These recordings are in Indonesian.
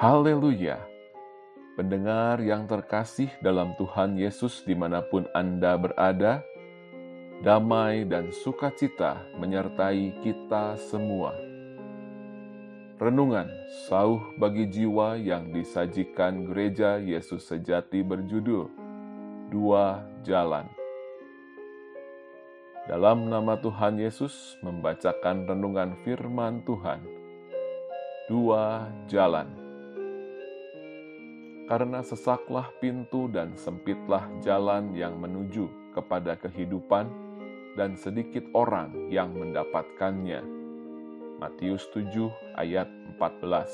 Haleluya! Pendengar yang terkasih dalam Tuhan Yesus dimanapun Anda berada, damai dan sukacita menyertai kita semua. Renungan Sauh bagi Jiwa yang disajikan Gereja Yesus Sejati berjudul Dua Jalan. Dalam nama Tuhan Yesus membacakan renungan firman Tuhan. Dua jalan. Karena sesaklah pintu dan sempitlah jalan yang menuju kepada kehidupan, dan sedikit orang yang mendapatkannya. Matius 7 ayat 14.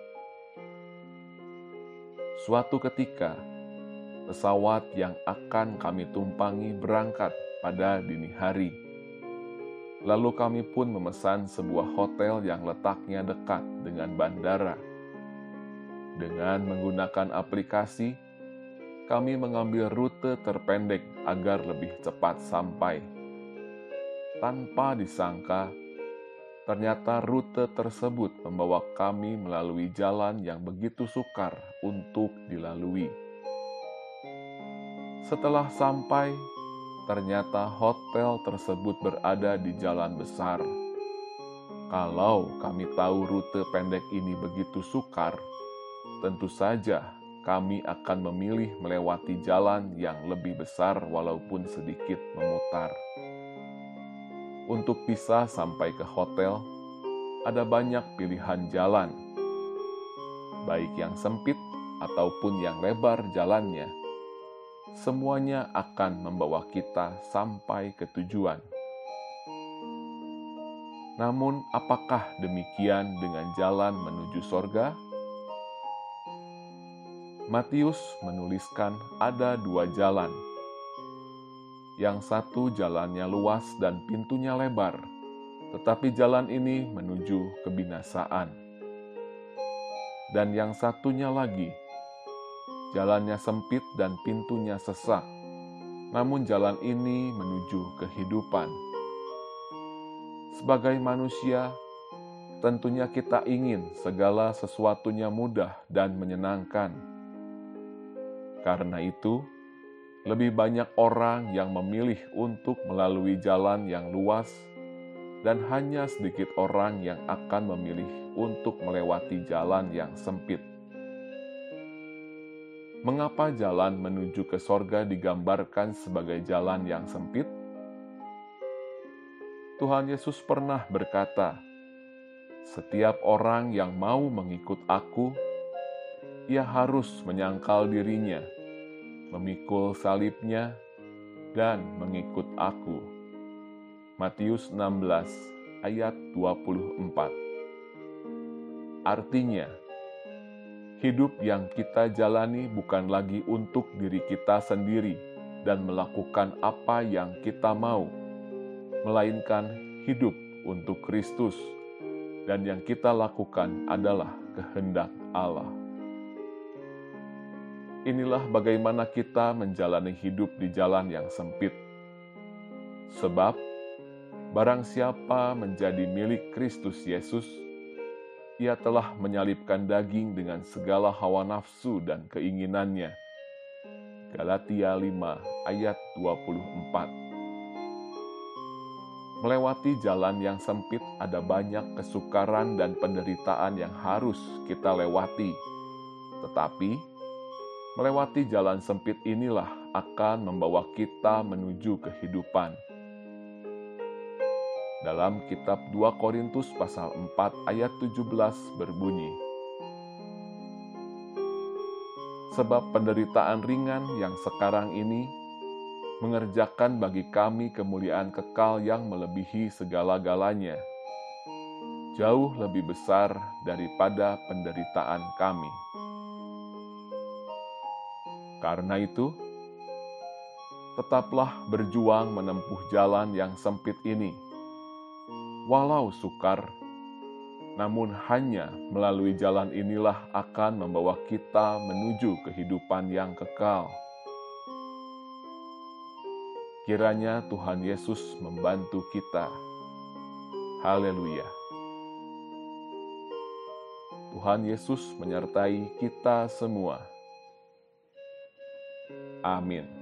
Suatu ketika, pesawat yang akan kami tumpangi berangkat pada dini hari. Lalu kami pun memesan sebuah hotel yang letaknya dekat dengan bandara. Dengan menggunakan aplikasi, kami mengambil rute terpendek agar lebih cepat sampai. Tanpa disangka, ternyata rute tersebut membawa kami melalui jalan yang begitu sukar untuk dilalui. Setelah sampai, ternyata hotel tersebut berada di jalan besar. Kalau kami tahu rute pendek ini begitu sukar, tentu saja kami akan memilih melewati jalan yang lebih besar walaupun sedikit memutar. Untuk bisa sampai ke hotel, ada banyak pilihan jalan, baik yang sempit ataupun yang lebar jalannya. Semuanya akan membawa kita sampai ke tujuan. Namun, apakah demikian dengan jalan menuju sorga? Matius menuliskan ada dua jalan. Yang satu jalannya luas dan pintunya lebar, tetapi jalan ini menuju kebinasaan. Dan yang satunya lagi, jalannya sempit dan pintunya sesak, namun jalan ini menuju kehidupan. Sebagai manusia, tentunya kita ingin segala sesuatunya mudah dan menyenangkan. Karena itu, lebih banyak orang yang memilih untuk melalui jalan yang luas, dan hanya sedikit orang yang akan memilih untuk melewati jalan yang sempit. Mengapa jalan menuju ke sorga digambarkan sebagai jalan yang sempit? Tuhan Yesus pernah berkata, "Setiap orang yang mau mengikut Aku, ia harus menyangkal dirinya, memikul salibnya, dan mengikut Aku." Matius 16 ayat 24. Artinya, hidup yang kita jalani bukan lagi untuk diri kita sendiri dan melakukan apa yang kita mau, melainkan hidup untuk Kristus, dan yang kita lakukan adalah kehendak Allah. Inilah bagaimana kita menjalani hidup di jalan yang sempit. Sebab, barang siapa menjadi milik Kristus Yesus, ia telah menyalibkan daging dengan segala hawa nafsu dan keinginannya. Galatia 5 ayat 24. Melewati jalan yang sempit ada banyak kesukaran dan penderitaan yang harus kita lewati. Tetapi, melewati jalan sempit inilah akan membawa kita menuju kehidupan. Dalam kitab 2 Korintus pasal 4 ayat 17 berbunyi, "Sebab penderitaan ringan yang sekarang ini mengerjakan bagi kami kemuliaan kekal yang melebihi segala-galanya, jauh lebih besar daripada penderitaan kami." Karena itu, tetaplah berjuang menempuh jalan yang sempit ini. Walau sukar, namun hanya melalui jalan inilah akan membawa kita menuju kehidupan yang kekal. Kiranya Tuhan Yesus membantu kita. Haleluya. Tuhan Yesus menyertai kita semua. Amin.